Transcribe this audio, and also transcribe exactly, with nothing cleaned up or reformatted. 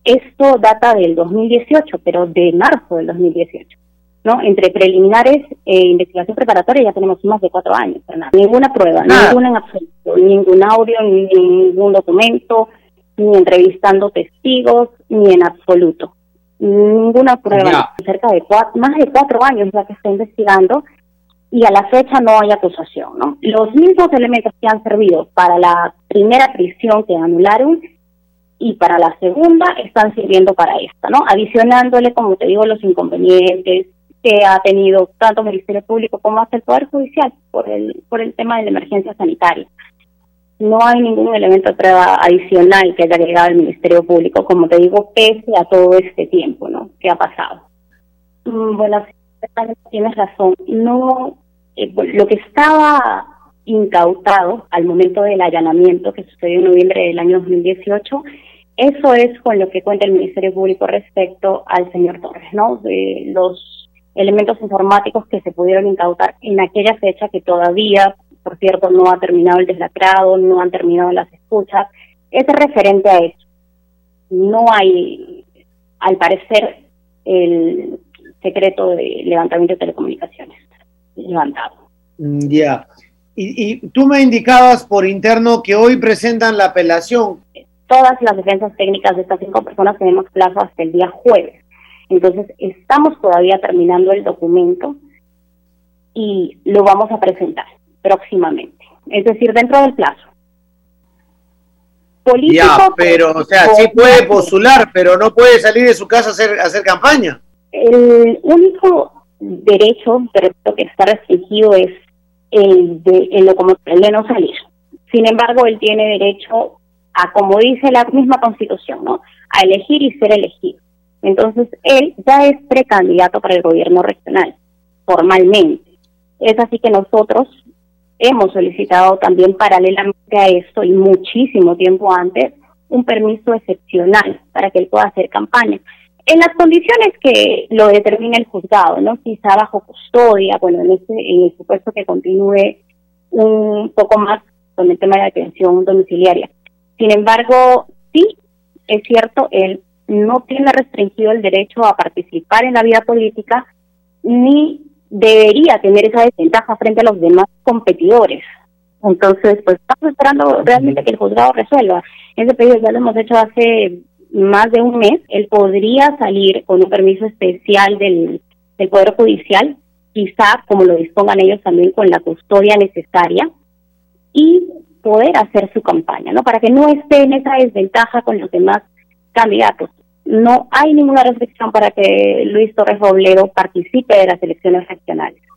esto data del dos mil dieciocho, pero de marzo del dos mil dieciocho. ¿No? Entre preliminares e investigación preparatoria ya tenemos más de cuatro años, Fernando. Ninguna prueba, ah. ninguna en absoluto, ningún audio, ni ningún documento, ni entrevistando testigos, ni en absoluto. Ninguna prueba, yeah. cerca de cuatro, más de cuatro años ya que está investigando, y a la fecha no hay acusación, ¿no? Los mismos elementos que han servido para la primera prisión que anularon y para la segunda están sirviendo para esta, ¿no? Adicionándole, como te digo, los inconvenientes que ha tenido tanto el Ministerio Público como hasta el Poder Judicial por el por el tema de la emergencia sanitaria. No hay ningún elemento de prueba adicional que haya agregado el Ministerio Público, como te digo, pese a todo este tiempo, ¿no?, que ha pasado. Mm, bueno, tienes razón. No, eh, lo que estaba incautado al momento del allanamiento que sucedió en noviembre del año dos mil dieciocho, eso es con lo que cuenta el Ministerio Público respecto al señor Torres, ¿no? De los elementos informáticos que se pudieron incautar en aquella fecha, que todavía, por cierto, no ha terminado el deslacrado, no han terminado las escuchas, es referente a eso. No hay, al parecer, el secreto de levantamiento de telecomunicaciones levantado. Ya. Yeah. Y, y tú me indicabas por interno que hoy presentan la apelación. Todas las defensas técnicas de estas cinco personas tenemos plazo hasta el día jueves. Entonces, estamos todavía terminando el documento y lo vamos a presentar próximamente. Es decir, dentro del plazo. Político, ya, pero, o sea, sí puede postular, pero no puede salir de su casa a hacer, a hacer campaña. El único derecho, pero que está restringido es el de, el de, como, el de no salir. Sin embargo, él tiene derecho a, como dice la misma Constitución, ¿no?, a elegir y ser elegido. Entonces, él ya es precandidato para el gobierno regional, formalmente. Es así que nosotros hemos solicitado también paralelamente a esto, y muchísimo tiempo antes, un permiso excepcional para que él pueda hacer campaña. En las condiciones que lo determina el juzgado, ¿no? Quizá bajo custodia, bueno, en, este, en el supuesto que continúe un poco más con el tema de la detención domiciliaria. Sin embargo, sí, es cierto, él no tiene restringido el derecho a participar en la vida política, ni debería tener esa desventaja frente a los demás competidores. Entonces, pues estamos esperando realmente que el juzgado resuelva. Ese pedido ya lo hemos hecho hace más de un mes. Él podría salir con un permiso especial del, del Poder Judicial, quizá, como lo dispongan ellos, también con la custodia necesaria, y poder hacer su campaña, ¿no?, para que no esté en esa desventaja con los demás candidatos. No hay ninguna restricción para que Luis Torres Robledo participe de las elecciones regionales.